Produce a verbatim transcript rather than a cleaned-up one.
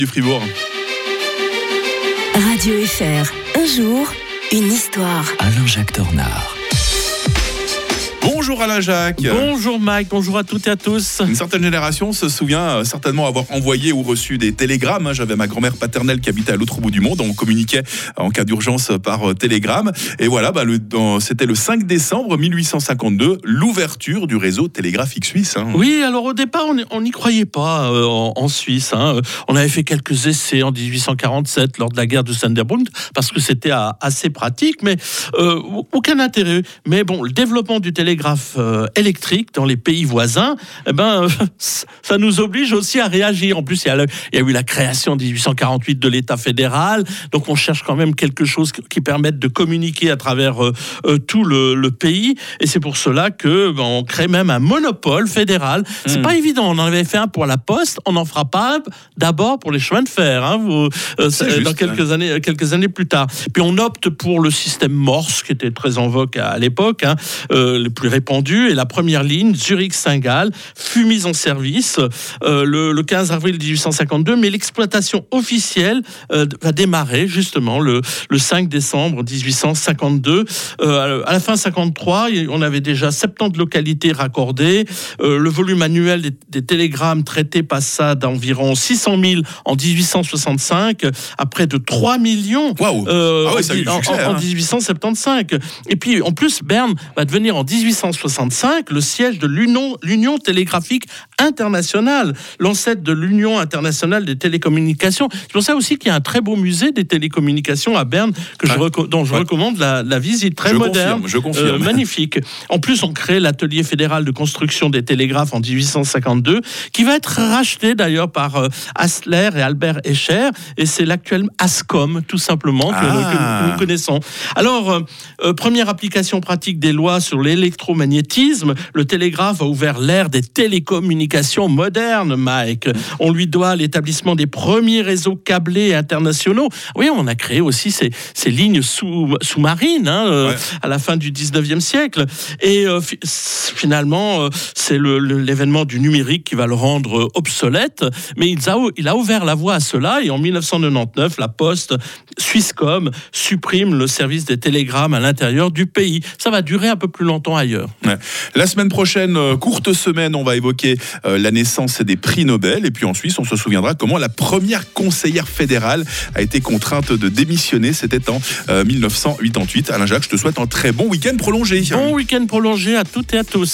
du Fribourg. Radio F R, un jour, une histoire. Alain-Jacques Tornard. Bonjour Alain-Jacques. Bonjour Mike, bonjour à toutes et à tous. Une certaine génération se souvient certainement avoir envoyé ou reçu des télégrammes. J'avais ma grand-mère paternelle qui habitait à l'autre bout du monde. On communiquait en cas d'urgence par télégramme. Et voilà, bah, le, dans, c'était le cinq décembre mille huit cent cinquante-deux, l'ouverture du réseau télégraphique suisse. Hein. Oui, alors au départ, on n'y croyait pas euh, en, en Suisse. Hein. On avait fait quelques essais en dix-huit cent quarante-sept lors de la guerre de Sonderbund parce que c'était à, assez pratique, mais euh, aucun intérêt. Mais bon, le développement du télégraphe Euh, électrique dans les pays voisins, eh ben, euh, ça nous oblige aussi à réagir. En plus, il y a, le, il y a eu la création en dix-huit cent quarante-huit de l'État fédéral, donc on cherche quand même quelque chose qui permette de communiquer à travers euh, euh, tout le, le pays, et c'est pour cela que ben, on crée même un monopole fédéral. C'est mmh. pas évident, on en avait fait un pour la poste, on en fera pas un d'abord pour les chemins de fer, hein, vous, euh, juste, dans quelques, hein. années, quelques années plus tard. Puis on opte pour le système Morse, qui était très en vogue à, à l'époque, hein, euh, le plus répandu, et la première ligne Zurich-Saint-Gall fut mise en service euh, le, le quinze avril dix-huit cent cinquante-deux, mais l'exploitation officielle euh, va démarrer justement le, le cinq décembre dix-huit cent cinquante-deux. Euh, à la fin cinquante-trois, on avait déjà soixante-dix localités raccordées. Euh, le volume annuel des, des télégrammes traités passa d'environ six cent mille en dix-huit cent soixante-cinq à près de trois millions wow. euh, ah ouais, ça a eu en, succès, en, hein. en dix-huit cent soixante-quinze. Et puis en plus, Berne va devenir en dix-huit cent soixante-cinq le siège de l'Union, l'Union télégraphique internationale, l'ancêtre de l'Union internationale des télécommunications. C'est pour ça aussi qu'il y a un très beau musée des télécommunications à Berne que je ah, reco- dont je ouais. recommande la, la visite, très je moderne, confirme, je confirme. Euh, magnifique. En plus, on crée l'atelier fédéral de construction des télégraphes en dix-huit cent cinquante-deux, qui va être racheté d'ailleurs par euh, Hassler et Albert Escher, et c'est l'actuel Ascom, tout simplement, que, ah. que nous connaissons. Alors, euh, euh, première application pratique des lois sur l'électromagnétisme, le télégraphe a ouvert l'ère des télécommunications modernes, Mike. On lui doit l'établissement des premiers réseaux câblés internationaux. Oui, on a créé aussi ces, ces lignes sous, sous-marines hein, euh, ouais. à la fin du dix-neuvième siècle. Et euh, fi- finalement, euh, c'est le, le, l'événement du numérique qui va le rendre obsolète. Mais il a, il a ouvert la voie à cela. Et en dix-neuf cent quatre-vingt-dix-neuf, la Poste, Swisscom, supprime le service des télégrammes à l'intérieur du pays. Ça va durer un peu plus longtemps ailleurs. Ouais. La semaine prochaine, euh, courte semaine, on va évoquer euh, la naissance des prix Nobel. Et puis en Suisse, on se souviendra comment la première conseillère fédérale a été contrainte de démissionner. C'était en euh, dix-neuf cent quatre-vingt-huit. Alain-Jacques, je te souhaite un très bon week-end prolongé. Bon week-end prolongé à toutes et à tous.